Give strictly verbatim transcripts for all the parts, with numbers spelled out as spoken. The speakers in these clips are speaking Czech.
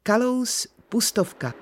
Kalous pustovka.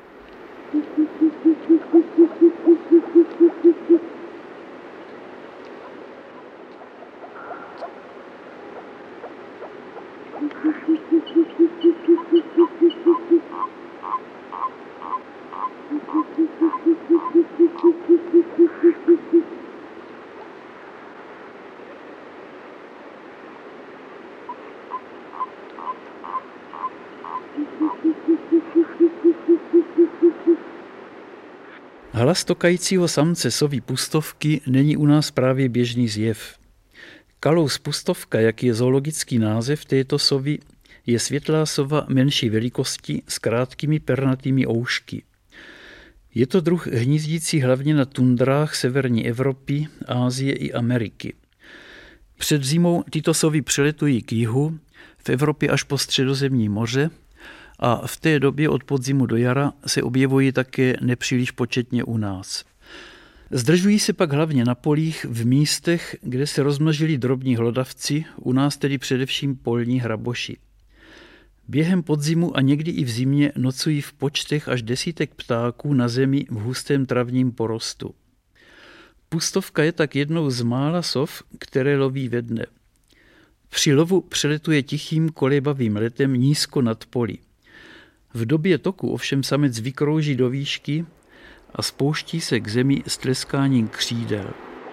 Hlas tokajícího samce sovy pustovky není u nás právě běžný zjev. Kalous pustovka, jak je zoologický název této sovy, je světlá sova menší velikosti s krátkými pernatými oušky. Je to druh hnízdící hlavně na tundrách severní Evropy, Asie i Ameriky. Před zimou tyto sovy přeletují k jihu, v Evropě až po Středozemní moře, a v té době od podzimu do jara se objevují také nepříliš početně u nás. Zdržují se pak hlavně na polích v místech, kde se rozmnožili drobní hlodavci, u nás tedy především polní hraboši. Během podzimu a někdy i v zimě nocují v počtech až desítek ptáků na zemi v hustém travním porostu. Pustovka je tak jednou z mála sov, které loví ve dne. Při lovu přeletuje tichým kolébavým letem nízko nad poli. V době toku ovšem samec vykrouží do výšky a spouští se k zemi s tleskáním křídel.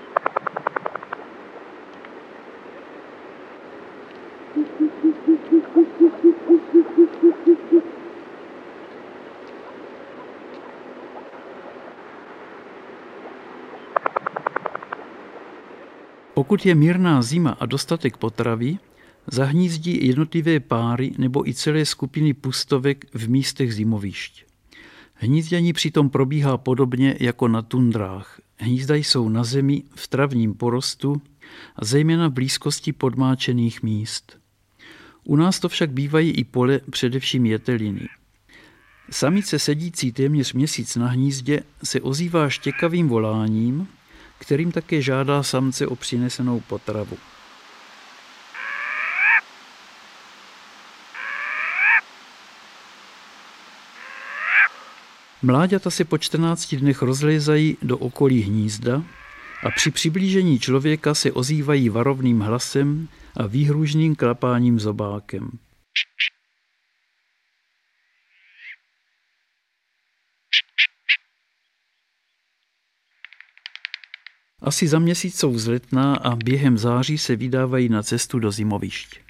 Pokud je mírná zima a dostatek potravy, zahnízdí jednotlivé páry nebo i celé skupiny pustovek v místech zimovišť. Hnízdění přitom probíhá podobně jako na tundrách. Hnízda jsou na zemi, v travním porostu a zejména v blízkosti podmáčených míst. U nás to však bývají i pole, především jeteliny. Samice sedící téměř měsíc na hnízdě se ozývá štěkavým voláním, kterým také žádá samce o přinesenou potravu. Mláďata se po čtrnácti dnech rozlézají do okolí hnízda a při přiblížení člověka se ozývají varovným hlasem a výhružným klapáním zobákem. Asi za měsíc jsou vzletná a během září se vydávají na cestu do zimovišť.